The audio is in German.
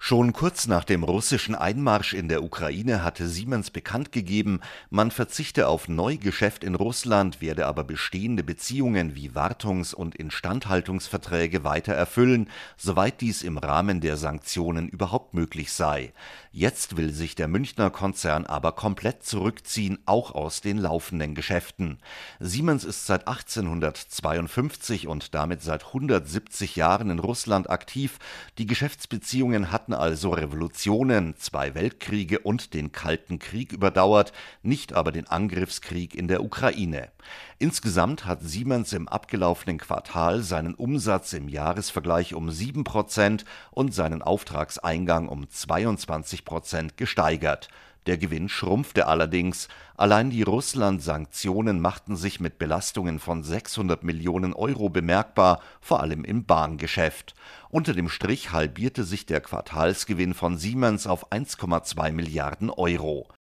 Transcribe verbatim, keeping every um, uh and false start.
Schon kurz nach dem russischen Einmarsch in der Ukraine hatte Siemens bekannt gegeben, man verzichte auf Neugeschäft in Russland, werde aber bestehende Beziehungen wie Wartungs- und Instandhaltungsverträge weiter erfüllen, soweit dies im Rahmen der Sanktionen überhaupt möglich sei. Jetzt will sich der Münchner Konzern aber komplett zurückziehen, auch aus den laufenden Geschäften. Siemens ist seit achtzehnhundertzweiundfünfzig und damit seit hundertsiebzig Jahren in Russland aktiv. Die Geschäftsbeziehungen hatten also Revolutionen, zwei Weltkriege und den Kalten Krieg überdauert, nicht aber den Angriffskrieg in der Ukraine. Insgesamt hat Siemens im abgelaufenen Quartal seinen Umsatz im Jahresvergleich um sieben Prozent und seinen Auftragseingang um zweiundzwanzig Prozent gesteigert. Der Gewinn schrumpfte allerdings. Allein die Russland-Sanktionen machten sich mit Belastungen von sechshundert Millionen Euro bemerkbar, vor allem im Bahngeschäft. Unter dem Strich halbierte sich der Quartalsgewinn von Siemens auf eins Komma zwei Milliarden Euro.